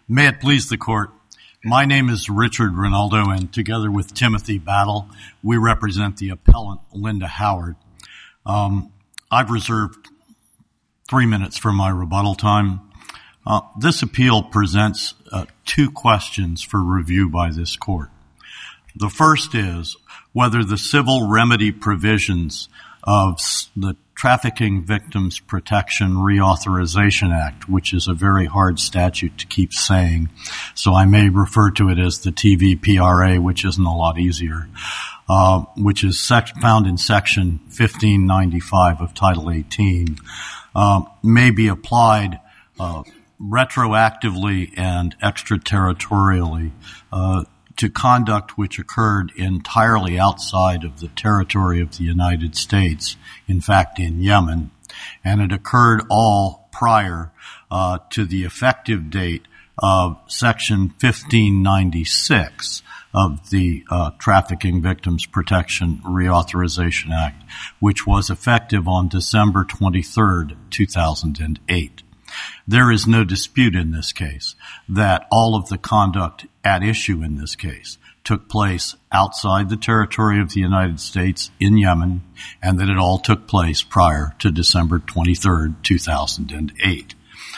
May it please the Court. My name is Richard Rinaldo, and together with Timothy Battle, we represent the appellant Linda Howard. I've reserved 3 minutes for my rebuttal time. This appeal presents two questions for review by this Court. The first is whether the civil remedy provisions of the Trafficking Victims Protection Reauthorization Act, which is a very hard statute to keep saying, so I may refer to it as the TVPRA, which isn't a lot easier, which is found in Section 1595 of Title 18, may be applied retroactively and extraterritorially to conduct which occurred entirely outside of the territory of the United States, in fact in Yemen, and it occurred all prior to the effective date of Section 1596 of the Trafficking Victims Protection Reauthorization Act, which was effective on December 23rd, 2008. There is no dispute in this case that all of the conduct at issue in this case took place outside the territory of the United States in Yemen, and that it all took place prior to December 23rd, 2008.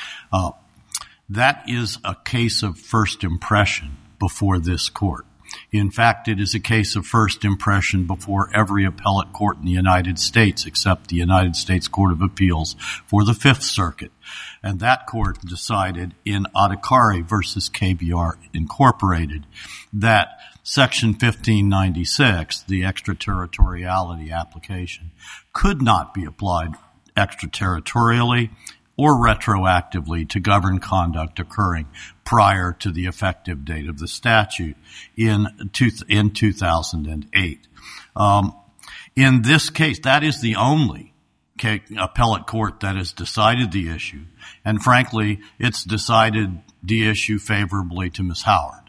That is a case of first impression before this Court. In fact, it is a case of first impression before every appellate court in the United States except the United States Court of Appeals for the Fifth Circuit. And that court decided in Adhikari versus KBR Incorporated that Section 1596, the extraterritoriality application, could not be applied extraterritorially or retroactively to govern conduct occurring prior to the effective date of the statute in 2008. In this case, that is the only appellate court that has decided the issue, and frankly, it's decided the issue favorably to Ms. Howard.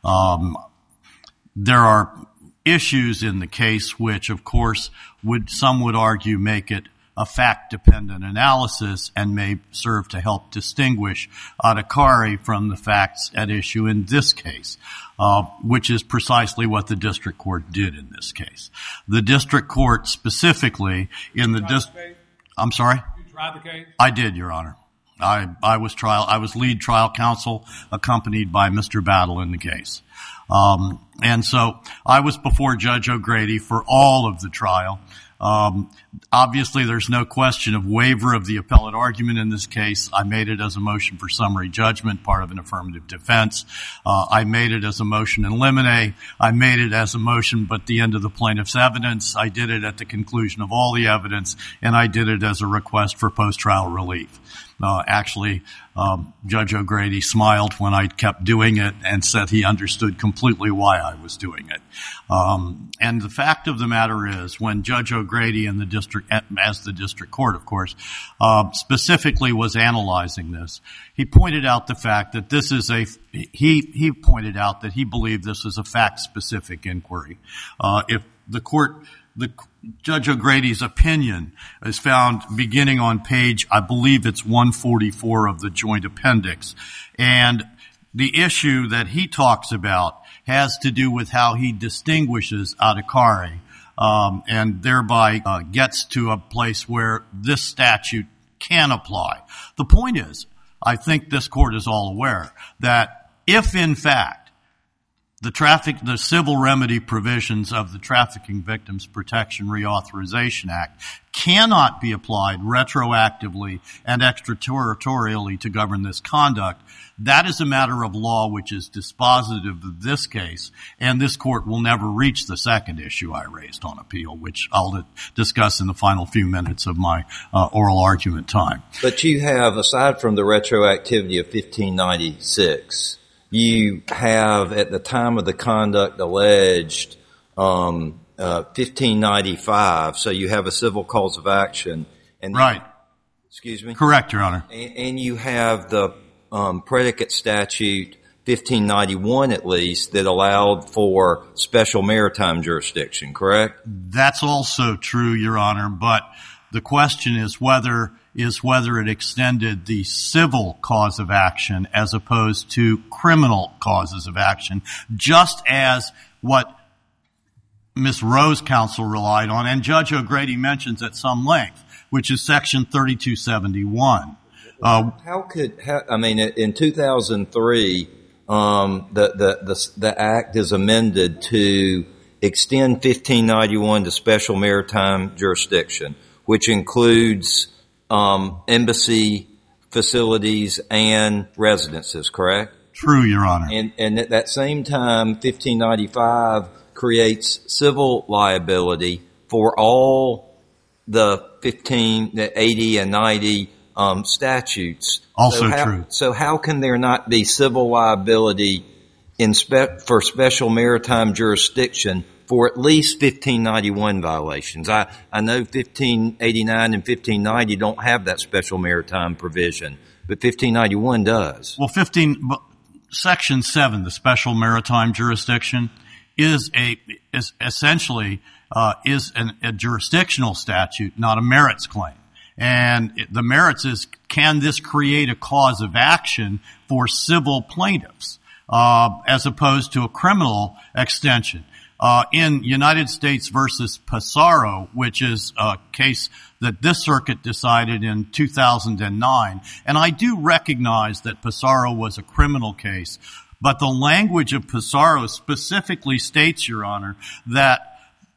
There are issues in the case which, of course, some would argue make it a fact-dependent analysis and may serve to help distinguish Adhikari from the facts at issue in this case, which is precisely what the district court did in this case. The district court specifically in the I'm sorry? You tried the case? I did, Your Honor. I was lead trial counsel accompanied by Mr. Battle in the case. And so I was before Judge O'Grady for all of the trial. Obviously, there's no question of waiver of the appellate argument in this case. I made it as a motion for summary judgment, part of an affirmative defense. I made it as a motion in limine. I made it as a motion but the end of the plaintiff's evidence. I did it at the conclusion of all the evidence, and I did it as a request for post-trial relief. Actually, Judge O'Grady smiled when I kept doing it and said he understood completely why I was doing it. And the fact of the matter is, when Judge O'Grady in the district, as the district court, of course, specifically was analyzing this, he pointed out the fact that this is he pointed out that he believed this was a fact-specific inquiry. If the court, Judge O'Grady's opinion is found beginning on page, I believe it's 144 of the joint appendix. And the issue that he talks about has to do with how he distinguishes Adhikari, and thereby gets to a place where this statute can apply. The point is, I think this court is all aware that if in fact the civil remedy provisions of the Trafficking Victims Protection Reauthorization Act cannot be applied retroactively and extraterritorially to govern this conduct, that is a matter of law which is dispositive of this case, and this court will never reach the second issue I raised on appeal, which I'll discuss in the final few minutes of my oral argument time. But you have, aside from the retroactivity of 1596, you have, at the time of the conduct alleged, 1595, so you have a civil cause of action. And right. Excuse me? Correct, Your Honor. And you have the predicate statute 1591, at least, that allowed for special maritime jurisdiction, correct? That's also true, Your Honor, but the question is whether is whether it extended the civil cause of action as opposed to criminal causes of action, just as what Ms. Rowe's counsel relied on, and Judge O'Grady mentions at some length, which is Section 3271. In 2003, the Act is amended to extend 1591 to special maritime jurisdiction, which includes embassy facilities and residences, correct? True, Your Honor. And at that same time, 1595 creates civil liability for all the 80 and 90 statutes. Also true. So how can there not be civil liability for special maritime jurisdiction for at least 1591 violations? I know 1589 and 1590 don't have that special maritime provision, but 1591 does. Well, Section 7, the special maritime jurisdiction, is essentially a jurisdictional statute, not a merits claim. And the merits is, can this create a cause of action for civil plaintiffs, as opposed to a criminal extension? In United States versus Pissarro, which is a case that this circuit decided in 2009, and I do recognize that Pissarro was a criminal case, but the language of Pissarro specifically states, Your Honor, that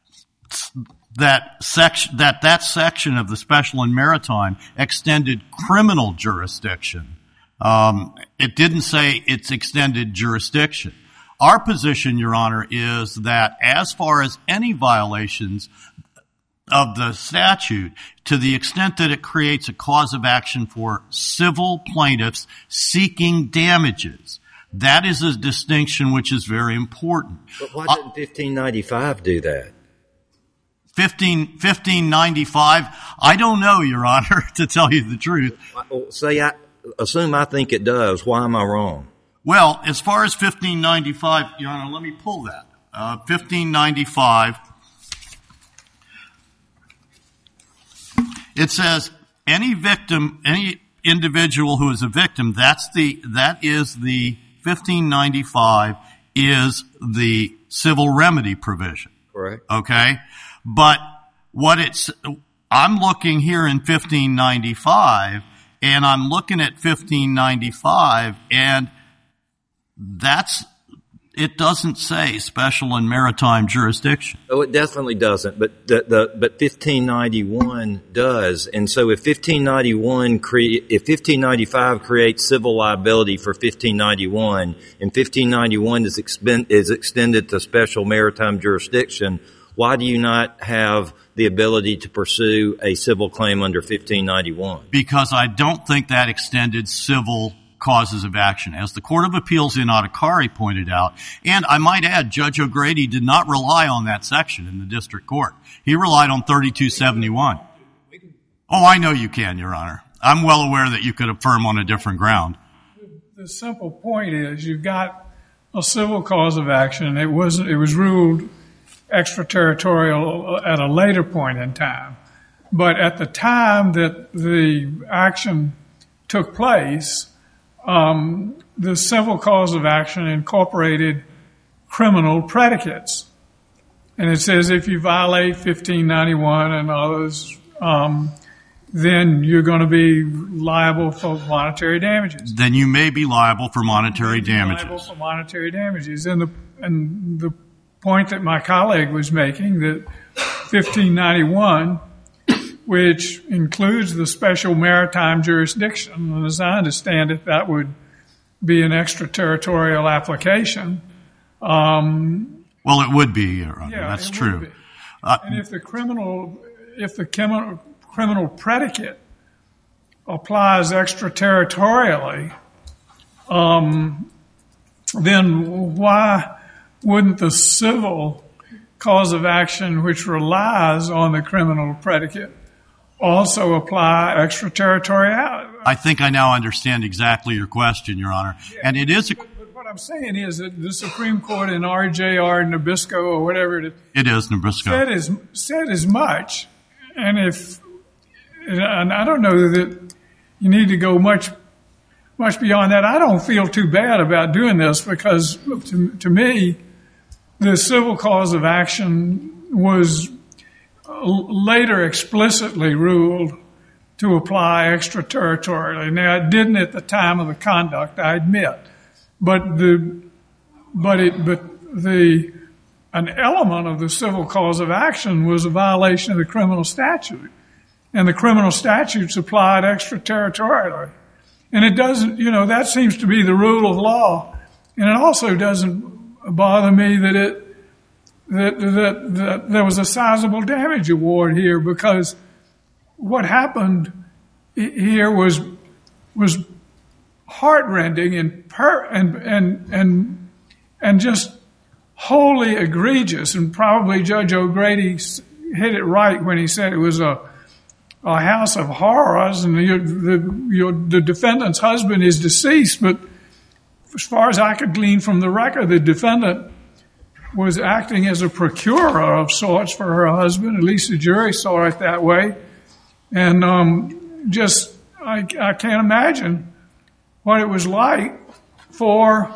section of the special and maritime extended criminal jurisdiction. It didn't say it's extended jurisdiction. Our position, Your Honor, is that as far as any violations of the statute, to the extent that it creates a cause of action for civil plaintiffs seeking damages, that is a distinction which is very important. But why didn't 1595 do that? 1595, I don't know, Your Honor, to tell you the truth. Assume I think it does. Why am I wrong? Well, as far as 1595, Your Honor, let me pull that. 1595, it says any victim, any individual who is a victim, that is the 1595 is the civil remedy provision. Correct. Okay? But I'm looking here in 1595, and I'm looking at 1595, and it doesn't say special and maritime jurisdiction. Oh, it definitely doesn't, but 1591 does. And so if 1595 creates civil liability for 1591, and 1591 is extended to special maritime jurisdiction, why do you not have the ability to pursue a civil claim under 1591? Because I don't think that extended civil causes of action. As the Court of Appeals in Atakari pointed out, and I might add, Judge O'Grady did not rely on that section in the district court. He relied on 3271. Oh, I know you can, Your Honor. I'm well aware that you could affirm on a different ground. The simple point is you've got a civil cause of action. It was ruled extraterritorial at a later point in time. But at the time that the action took place, the civil cause of action incorporated criminal predicates. And it says if you violate 1591 and others, then you're going to be liable for monetary damages. Then you may be liable for monetary damages. Liable for monetary damages. And the point that my colleague was making, that 1591, which includes the special maritime jurisdiction, and as I understand it, that would be an extraterritorial application. Well, it would be, Your Honor. Yeah, that's true. And if the criminal predicate applies extraterritorially, then why wouldn't the civil cause of action, which relies on the criminal predicate, also apply extraterritoriality? I think I now understand exactly your question, Your Honor. Yeah, and it is. But what I'm saying is that the Supreme Court in RJR Nabisco or whatever it is. It is Nabisco. Said as much. And and I don't know that you need to go much beyond that. I don't feel too bad about doing this because, to me, the civil cause of action was later explicitly ruled to apply extraterritorially. Now, it didn't at the time of the conduct, I admit, but an element of the civil cause of action was a violation of the criminal statute, and the criminal statutes applied extraterritorially. And it doesn't, that seems to be the rule of law, and it also doesn't bother me that there was a sizable damage award here, because what happened here was heartrending and just wholly egregious. And probably Judge O'Grady hit it right when he said it was a house of horrors, and the defendant's husband is deceased, but as far as I could glean from the record, the defendant was acting as a procurer of sorts for her husband. At least the jury saw it that way. And I can't imagine what it was like for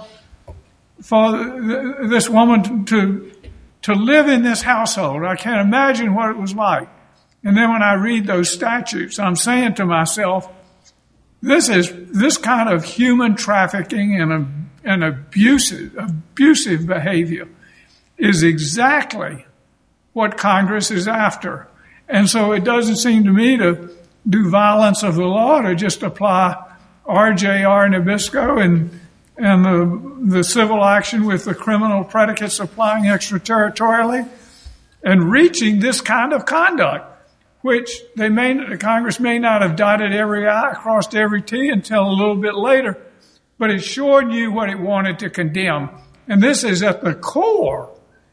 this woman to live in this household. I can't imagine what it was like. And then when I read those statutes, I'm saying to myself, this kind of human trafficking and abusive behavior is exactly what Congress is after. And so it doesn't seem to me to do violence of the law to just apply RJR Nabisco and the civil action with the criminal predicates applying extraterritorially and reaching this kind of conduct, which Congress may not have dotted every I, crossed every T until a little bit later, but it sure knew what it wanted to condemn. And this is at the core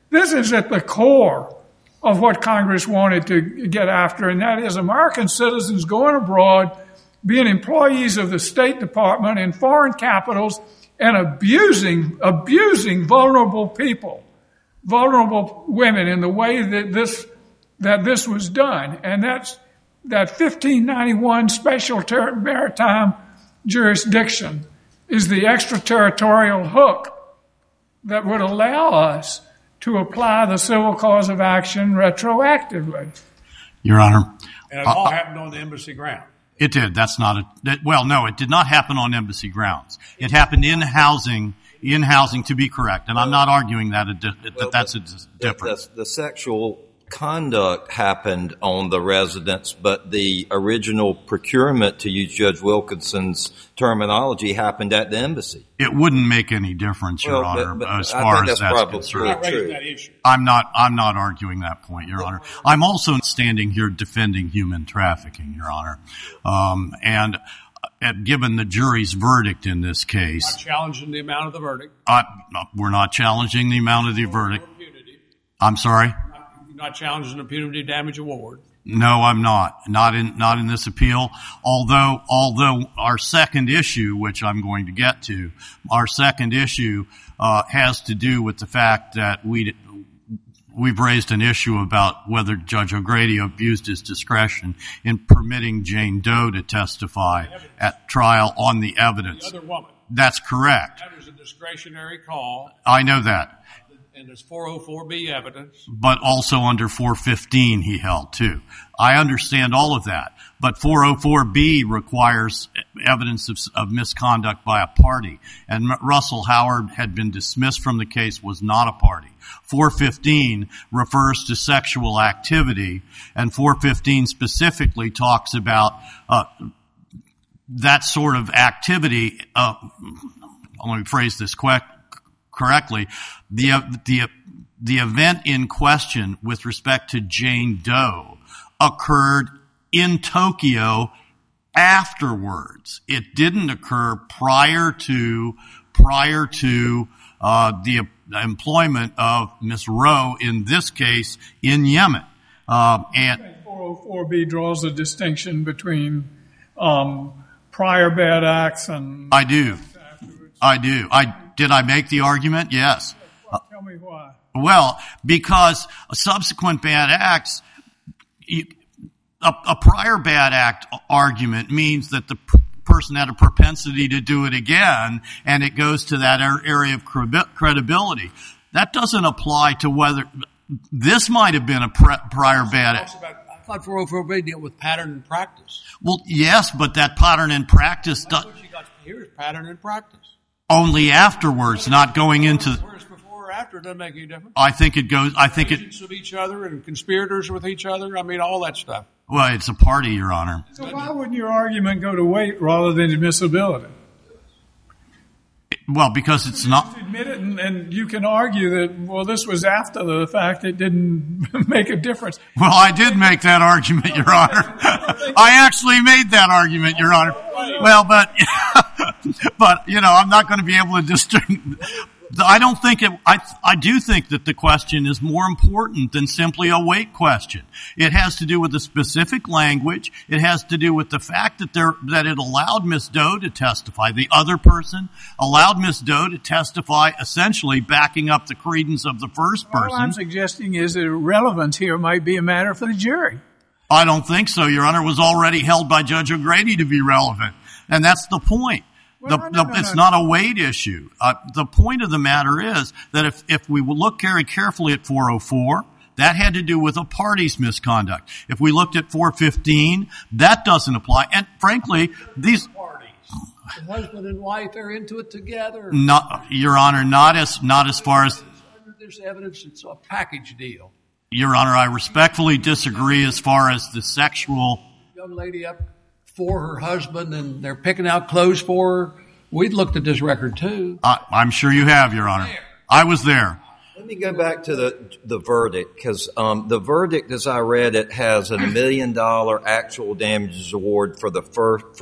of what Congress wanted to get after, and that is American citizens going abroad, being employees of the State Department in foreign capitals, and abusing vulnerable people, vulnerable women in the way that this was done. And that 1591 special maritime jurisdiction is the extraterritorial hook that would allow us to apply the civil cause of action retroactively. Your Honor. And it all happened on the embassy ground. It did. No, it did not happen on embassy grounds. It happened in housing, to be correct. And I'm not arguing that's a difference. The sexual conduct happened on the residence, but the original procurement, to use Judge Wilkinson's terminology, happened at the embassy. It wouldn't make any difference, Your Honor, as far as that's concerned. I'm not arguing that point, Your Honor. I'm also standing here defending human trafficking, Your Honor. And given the jury's verdict in this case. Not challenging the amount of the verdict. We're not challenging the amount of the verdict. I'm sorry? Not challenging the punitive damage award. No, I'm not. Not in this appeal. Although our second issue, which I'm going to get to, has to do with the fact that we've raised an issue about whether Judge O'Grady abused his discretion in permitting Jane Doe to testify at trial on the evidence. The other woman. That's correct. That was a discretionary call. I know that. And there's 404B evidence. But also under 415 he held too. I understand all of that. But 404B requires evidence of misconduct by a party. And Russell Howard had been dismissed from the case, was not a party. 415 refers to sexual activity, and 415 specifically talks about that sort of activity. Let me phrase this correctly. The event in question with respect to Jane Doe occurred in Tokyo afterwards. It didn't occur prior to the employment of Ms. Rowe, in this case, in Yemen. And 404B draws a distinction between prior bad acts and... I do. Did I make the argument? Yes. Tell me why. Well, because subsequent bad acts, a prior bad act argument means that the person had a propensity to do it again, and it goes to that area of credibility. That doesn't apply to whether this might have been a prior bad act. I thought 404B dealt with pattern and practice. Well, yes, but that pattern and practice That's what you got here is pattern and practice. only afterwards, not going into. Whereas before or after doesn't make any difference. I think it goes. I think it. Agents of each other and conspirators with each other. I mean, all that stuff. Well, it's a party, Your Honor. So why wouldn't your argument go to weight rather than admissibility? Well, because it's not. Admit it, and you can argue that, well, this was after the fact. It didn't make a difference. Well, I did make that argument, Your Honor. I actually made that argument, Your Honor. Well, but I'm not going to be able to I don't think I do think that the question is more important than simply a weight question. It has to do with the specific language. It has to do with the fact that it allowed Ms. Doe to testify. The other person allowed Ms. Doe to testify, essentially backing up the credence of the first person. All I'm suggesting is that relevance here might be a matter for the jury. I don't think so, Your Honor. It was already held by Judge O'Grady to be relevant. And that's the point. It's not a weight issue. The point of the matter is that if we look very carefully at 404, that had to do with a party's misconduct. If we looked at 415, that doesn't apply. And frankly, these Parties. The husband and wife, they're into it together. Your Honor, not as far as There's evidence it's a package deal. Your Honor, I respectfully disagree as far as the sexual. Young lady up for her husband, and they're picking out clothes for her. We looked at this record too. I'm sure you have, Your Honor. I was there. Let me go back to the verdict, because the verdict, as I read it, has a $1 million actual damages award for the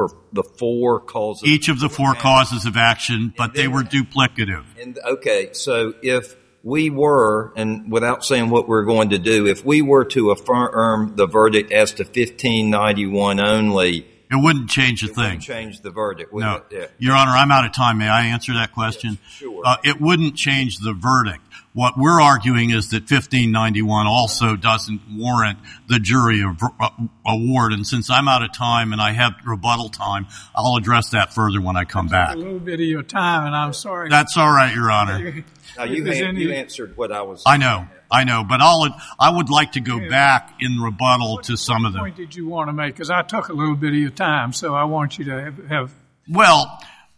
four causes. Each of the four causes of action, but they were duplicative. Okay, so if we were, and without saying what we're going to do, if we were to affirm the verdict as to 1591 only, it wouldn't change a thing. It wouldn't change the verdict, would No. it? Yeah. Your Honor, I'm out of time. May I answer that question? Sure. It wouldn't change the verdict. What we're arguing is that 1591 also doesn't warrant the jury award. And since I'm out of time and I have rebuttal time, I'll address that further when I come back. A little bit of your time, and I'm sorry. That's all right, Your Honor. Now, you answered what I was I know, but I would like to go back in rebuttal to some of them. What point did you want to make? Because I took a little bit of your time, so I want you to have. Well,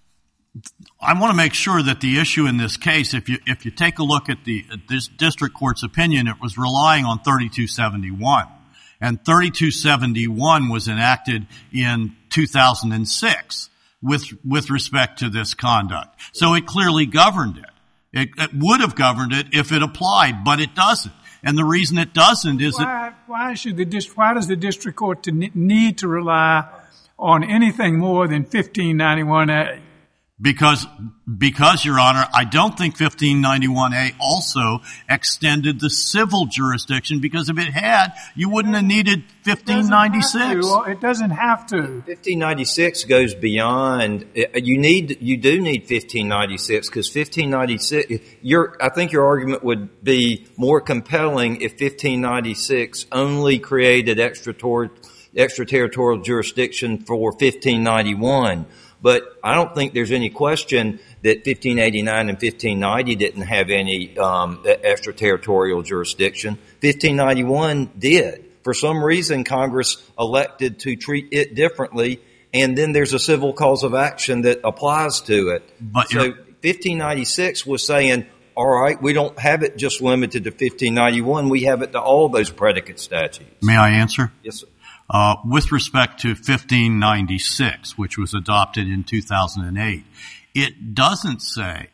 I want to make sure that the issue in this case, if you take a look at this district court's opinion, it was relying on 3271. And 3271 was enacted in 2006 with respect to this conduct. So it clearly governed it. It would have governed it if it applied, but it doesn't. And the reason it doesn't is why does the district court need to rely on anything more than 1591A? Because, Your Honor, I don't think 1591A also extended the civil jurisdiction, because if it had, you wouldn't have needed 1596. It doesn't have to. 1596 goes beyond. You do need 1596, because 1596. I think your argument would be more compelling if 1596 only created extraterritorial jurisdiction for 1591. But I don't think there's any question that 1589 and 1590 didn't have any extraterritorial jurisdiction. 1591 did. For some reason, Congress elected to treat it differently, and then there's a civil cause of action that applies to it. So 1596 was saying, all right, we don't have it just limited to 1591. We have it to all those predicate statutes. May I answer? Yes, sir. With respect to 1596, which was adopted in 2008, it doesn't say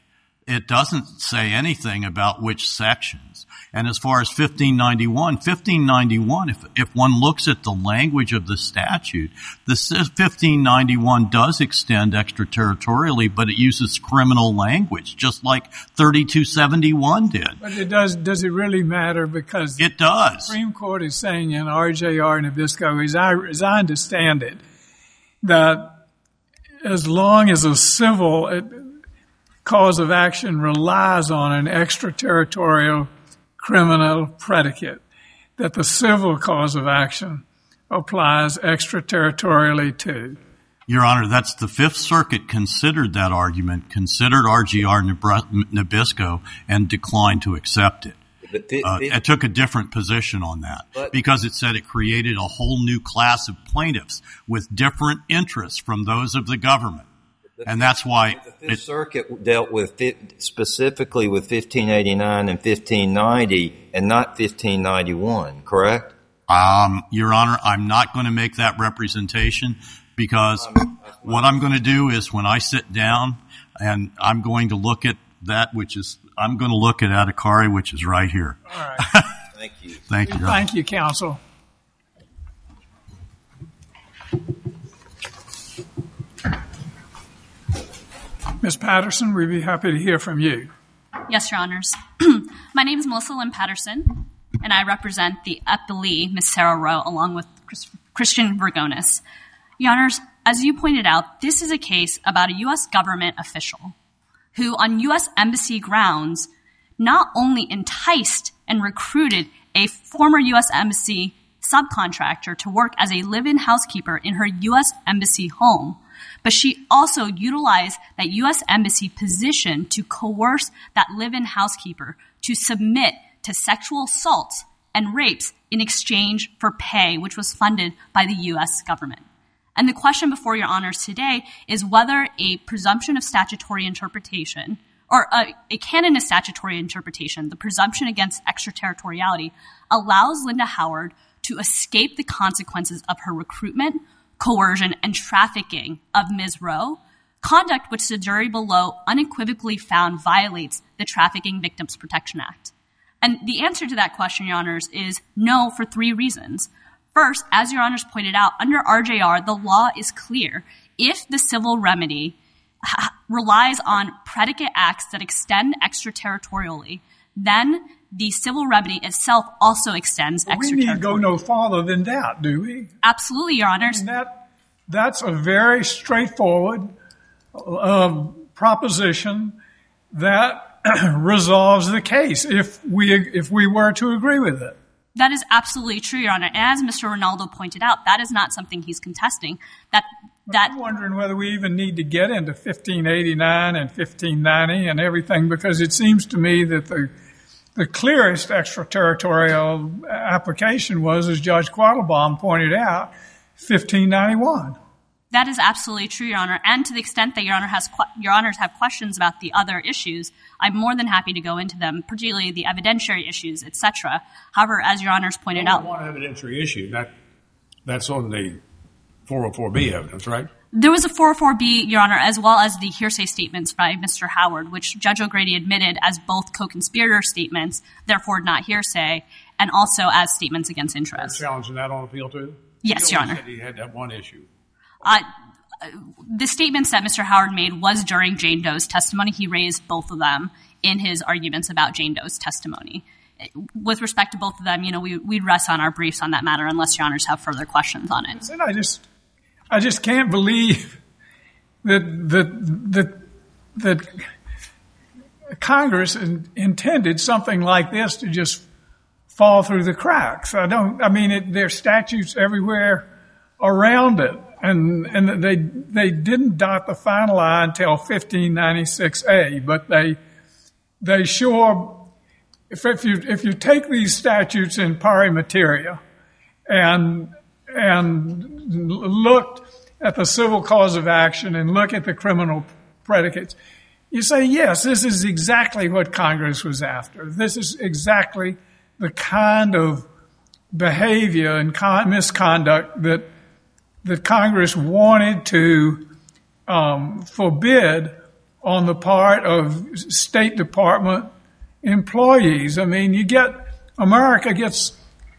anything about which sections. And as far as 1591, if one looks at the language of the statute, the 1591 does extend extraterritorially, but it uses criminal language, just like 3271 did. But does it really matter? Because it does. The Supreme Court is saying in RJR and Nabisco, as I understand it, that as long as a civil cause of action relies on an extraterritorial criminal predicate, that the civil cause of action applies extraterritorially too. Your Honor, that's the Fifth Circuit considered that argument, considered RGR Nabisco, and declined to accept it. It took a different position on that because it said it created a whole new class of plaintiffs with different interests from those of the government. And that's why the Fifth Circuit dealt with specifically with 1589 and 1590 and not 1591, correct? Your Honor, I'm not going to make that representation because what I'm going to do is when I sit down and I'm going to look at that, I'm going to look at Adhikari, which is right here. All right. Thank you. Thank you. Thank you, counsel. Ms. Patterson, we'd be happy to hear from you. Yes, Your Honors. My name is Melissa Lynn Patterson, and I represent the appellee, Ms. Sarah Rowe, along with Christian Vergonis. Your Honors, as you pointed out, this is a case about a U.S. government official who, on U.S. embassy grounds, not only enticed and recruited a former U.S. embassy subcontractor to work as a live-in housekeeper in her U.S. embassy home, but she also utilized that U.S. embassy position to coerce that live-in housekeeper to submit to sexual assaults and rapes in exchange for pay, which was funded by the U.S. government. And the question before Your Honors today is whether a presumption of statutory interpretation or a canon of statutory interpretation, the presumption against extraterritoriality, allows Linda Howard to escape the consequences of her recruitment, coercion, and trafficking of Ms. Rowe, conduct which the jury below unequivocally found violates the Trafficking Victims Protection Act. And the answer to that question, Your Honors, is no for three reasons. First, as Your Honors pointed out, under RJR, the law is clear. If the civil remedy relies on predicate acts that extend extraterritorially, then the civil remedy itself also extends extraterritorially. We need to go no farther than that, do we? Absolutely, Your Honors. That's a very straightforward proposition that resolves the case if we were to agree with it. That is absolutely true, Your Honor. As Mr. Ronaldo pointed out, that is not something he's contesting. I'm wondering whether we even need to get into 1589 and 1590 and everything, because it seems to me that the clearest extraterritorial application was, as Judge Quattlebaum pointed out, 1591. That is absolutely true, Your Honor. And to the extent that Your Honors have questions about the other issues, I'm more than happy to go into them, particularly the evidentiary issues, etc. However, as Your Honors pointed out, one evidentiary issue that's on the 404B evidence, right? There was a 404B, Your Honor, as well as the hearsay statements by Mr. Howard, which Judge O'Grady admitted as both co-conspirator statements, therefore not hearsay, and also as statements against interest. You're challenging that on appeal too? Yes, Your Honor. He said he had that one issue. The statements that Mr. Howard made was during Jane Doe's testimony. He raised both of them in his arguments about Jane Doe's testimony. With respect to both of them, we'd rest on our briefs on that matter unless Your Honors have further questions on it. I just can't believe that Congress intended something like this to just fall through the cracks. There are statutes everywhere around it, and they didn't dot the final I until 1596A, but they sure, if you take these statutes in pari materia and looked at the civil cause of action and look at the criminal predicates, you say, yes, this is exactly what Congress was after. This is exactly the kind of behavior and misconduct that Congress wanted to forbid on the part of State Department employees. America gets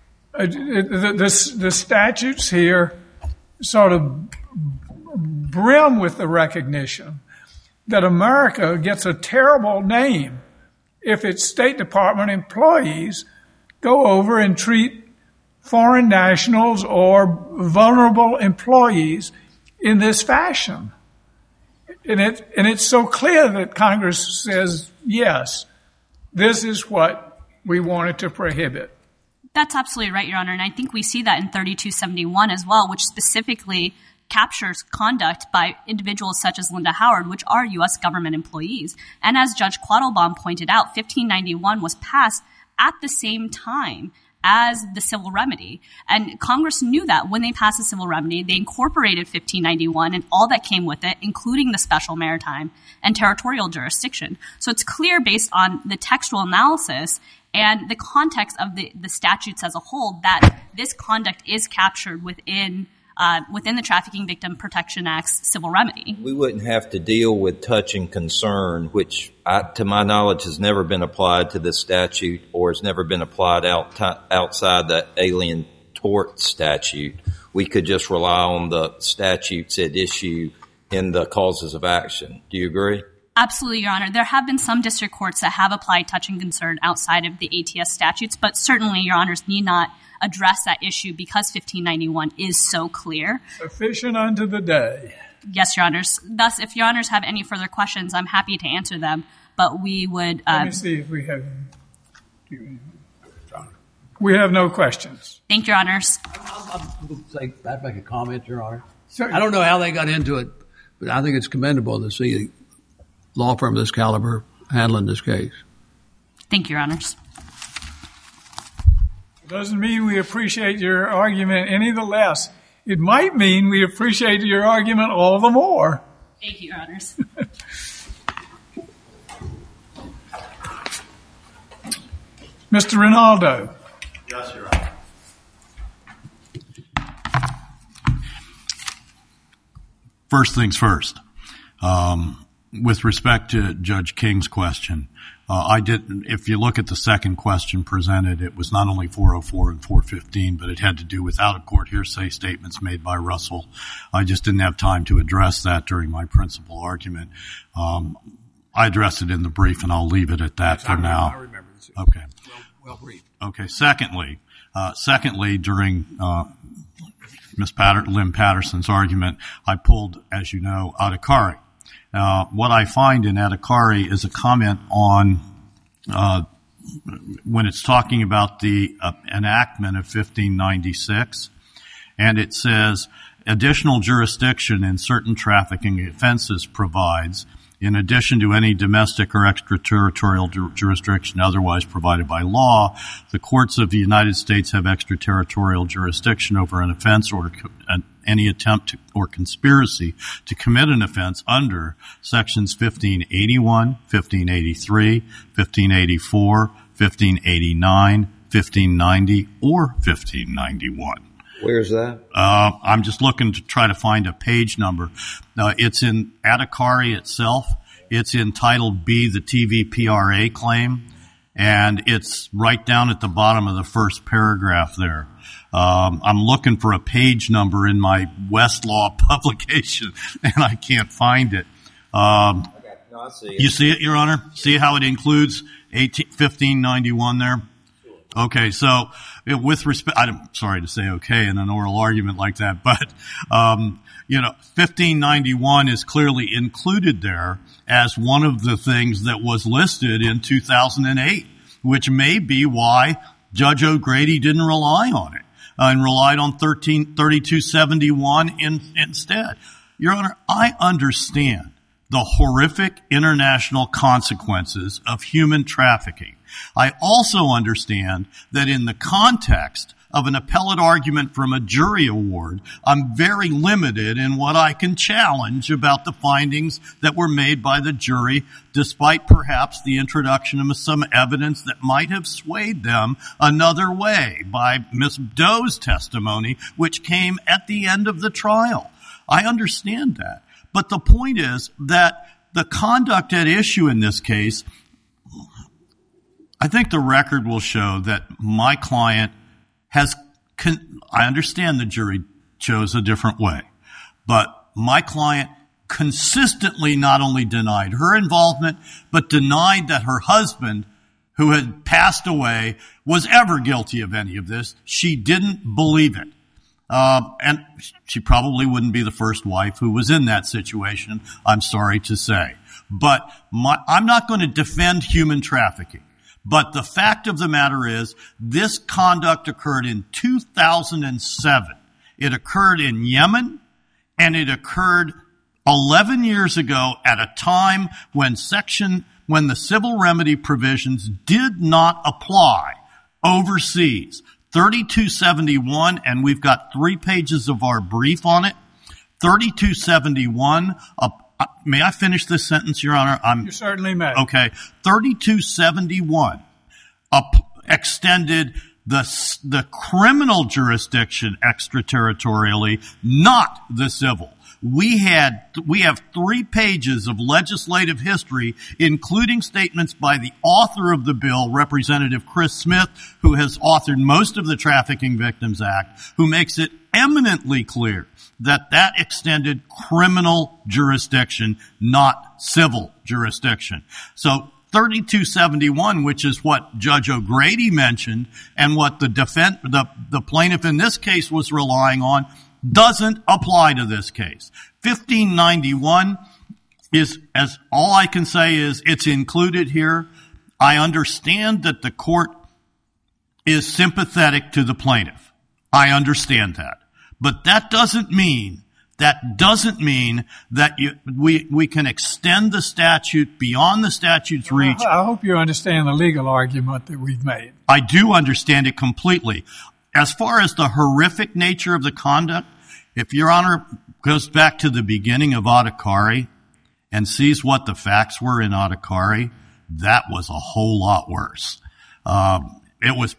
the statutes here sort of brim with the recognition that America gets a terrible name if its State Department employees go over and treat foreign nationals or vulnerable employees in this fashion. And it's so clear that Congress says, yes, this is what we wanted to prohibit. That's absolutely right, Your Honor. And I think we see that in 3271 as well, which specifically captures conduct by individuals such as Linda Howard, which are U.S. government employees. And as Judge Quattlebaum pointed out, 1591 was passed at the same time as the civil remedy. And Congress knew that when they passed the civil remedy, they incorporated 1591 and all that came with it, including the special maritime and territorial jurisdiction. So it's clear based on the textual analysis and the context of the statutes as a whole that this conduct is captured within the Trafficking Victim Protection Act's civil remedy. We wouldn't have to deal with touch and concern, which, to my knowledge, has never been applied to this statute or has never been applied outside the Alien Tort Statute. We could just rely on the statutes at issue in the causes of action. Do you agree? Absolutely, Your Honor. There have been some district courts that have applied touch and concern outside of the ATS statutes, but certainly, Your Honors, need not address that issue because 1591 is so clear. Sufficient unto the day. Yes, Your Honors. Thus, if Your Honors have any further questions, I'm happy to answer them, but we would... Let me see if we have... We have no questions. Thank you, Your Honors. I'd make a comment, Your Honor. Certainly. I don't know how they got into it, but I think it's commendable to see a law firm of this caliber handling this case. Thank you, Your Honors. Doesn't mean we appreciate your argument any the less. It might mean we appreciate your argument all the more. Thank you, Your Honors. Mr. Rinaldo. Yes, Your Honor. First things first. With respect to Judge King's question, if you look at the second question presented, it was not only 404 and 415, but it had to do with out-of-court hearsay statements made by Russell. I just didn't have time to address that during my principal argument. I addressed it in the brief, and I'll leave it at that for now. I remember this. Okay. Well briefed. Okay. Secondly, during Ms. Lynn Patterson's argument, I pulled, as you know, Adhikari. What I find in Adhikari is a comment on when it's talking about the enactment of 1596, and it says additional jurisdiction in certain trafficking offenses provides, in addition to any domestic or extraterritorial jurisdiction otherwise provided by law, the courts of the United States have extraterritorial jurisdiction over an offense or any attempt or conspiracy to commit an offense under sections 1581, 1583, 1584, 1589, 1590, or 1591. Where's that? I'm just looking to try to find a page number. It's in Adhikari itself. It's in Title B, the TVPRA claim, and it's right down at the bottom of the first paragraph there. I'm looking for a page number in my Westlaw publication, and I can't find it. I see it. You see it, Your Honor? See how it includes 1591 there? Okay, so with respect, I'm sorry to say okay in an oral argument like that, but 1591 is clearly included there as one of the things that was listed in 2008, which may be why Judge O'Grady didn't rely on it and relied on 3271 instead. Your Honor, I understand the horrific international consequences of human trafficking. I also understand that in the context of an appellate argument from a jury award, I'm very limited in what I can challenge about the findings that were made by the jury, despite perhaps the introduction of some evidence that might have swayed them another way by Ms. Doe's testimony, which came at the end of the trial. I understand that. But the point is that the conduct at issue in this case, I think the record will show that my client I understand the jury chose a different way, but my client consistently not only denied her involvement, but denied that her husband, who had passed away, was ever guilty of any of this. She didn't believe it. And she probably wouldn't be the first wife who was in that situation, I'm sorry to say. But I'm not going to defend human trafficking. But the fact of the matter is, this conduct occurred in 2007. It occurred in Yemen, and it occurred 11 years ago at a time when the civil remedy provisions did not apply overseas. 3271, and we've got 3 pages of our brief on it. 3271, may I finish this sentence, Your Honor? You certainly may. Okay. 3271 extended the criminal jurisdiction extraterritorially, not the civil. We have 3 pages of legislative history, including statements by the author of the bill, Representative Chris Smith, who has authored most of the Trafficking Victims Act, who makes it eminently clear that extended criminal jurisdiction, not civil jurisdiction. So 3271, which is what Judge O'Grady mentioned and what the plaintiff in this case was relying on, doesn't apply to this case. 1591 is, as all I can say is, it's included here. I understand that the court is sympathetic to the plaintiff. I understand that. But that doesn't mean that we can extend the statute beyond the statute's reach. I hope you understand the legal argument that we've made. I do understand it completely. As far as the horrific nature of the conduct, if Your Honor goes back to the beginning of Adhikari and sees what the facts were in Adhikari, that was a whole lot worse. It was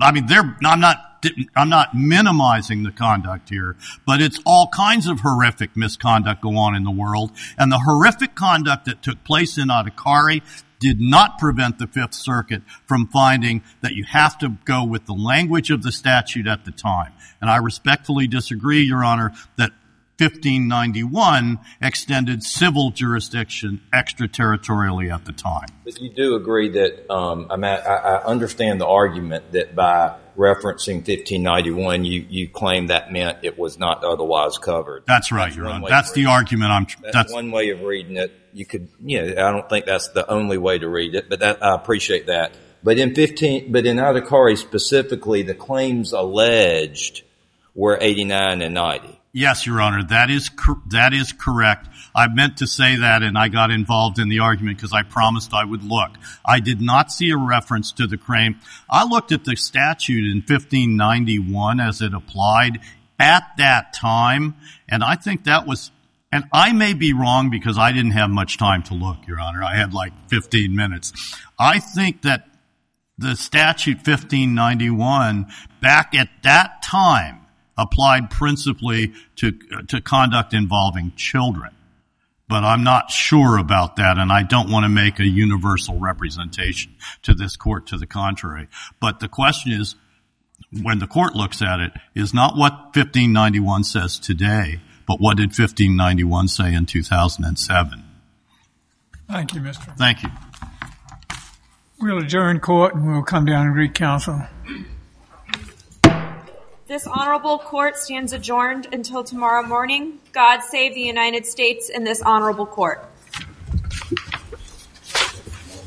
I'm not minimizing the conduct here, but it's all kinds of horrific misconduct go on in the world. And the horrific conduct that took place in Adhikari did not prevent the Fifth Circuit from finding that you have to go with the language of the statute at the time. And I respectfully disagree, Your Honor, that 1591 extended civil jurisdiction extraterritorially at the time. But you do agree that, I understand the argument that by referencing 1591, you claim that meant it was not otherwise covered. That's right, Your Honor. That's the argument that's one way of reading it. You could, I don't think that's the only way to read it, but I appreciate that. But in Adhikari specifically, the claims alleged were 89 and 90. Yes, Your Honor, that is correct. I meant to say that, and I got involved in the argument because I promised I would look. I did not see a reference to the claim. I looked at the statute in 1591 as it applied at that time, and I think that was, and I may be wrong because I didn't have much time to look, Your Honor. I had like 15 minutes. I think that the statute 1591 back at that time applied principally to conduct involving children. But I'm not sure about that, and I don't want to make a universal representation to this court to the contrary. But the question is, when the court looks at it, is not what 1591 says today, but what did 1591 say in 2007? Thank you, Mr. Thank you. We'll adjourn court and we'll come down and greet counsel. This honorable court stands adjourned until tomorrow morning. God save the United States and this honorable court.